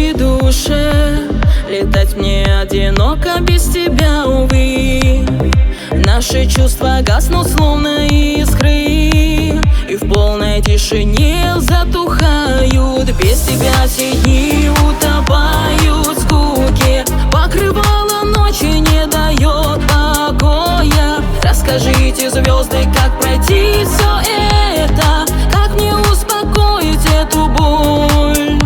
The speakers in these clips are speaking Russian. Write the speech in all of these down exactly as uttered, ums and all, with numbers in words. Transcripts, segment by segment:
моей душе. Летать мне одиноко без тебя, увы. Наши чувства гаснут, словно искры, и в полной тишине затухают. Без тебя все дни утопают в скуке, покрывало ночи не дает покоя. Расскажите, звезды, как пройти все это, как мне успокоить эту боль.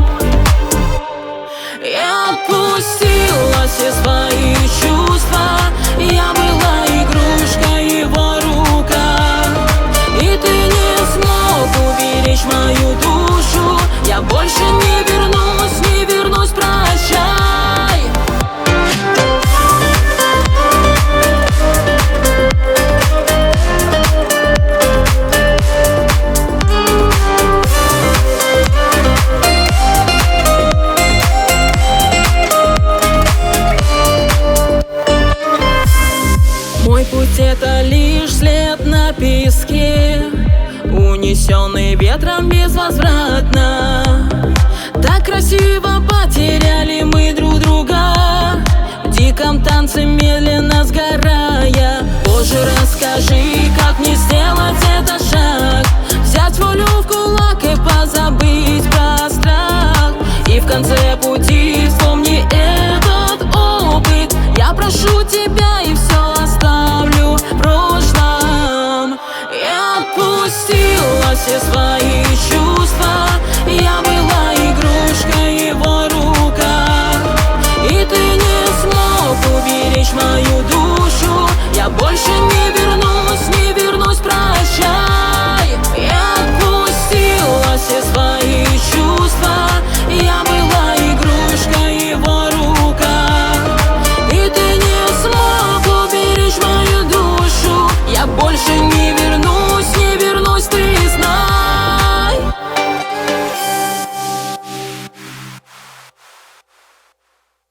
Я отпустила все свои чувства, я была игрушкой в его руках, и ты не смог уберечь мою душу. Я больше не вернусь, не вернусь, прощай. Мой путь — это лишь след на песке, унесенный ветром безвозвратно. Так красиво потеряли мы друг друга, в диком танце медленно сгорая. Боже, расскажи, как мне сделать этот шаг, взять волю в кулак и позабыть про страх. И в конце пути вспомни этот опыт. Я прошу тебя и все оставлю в прошлом. Я отпустила все свои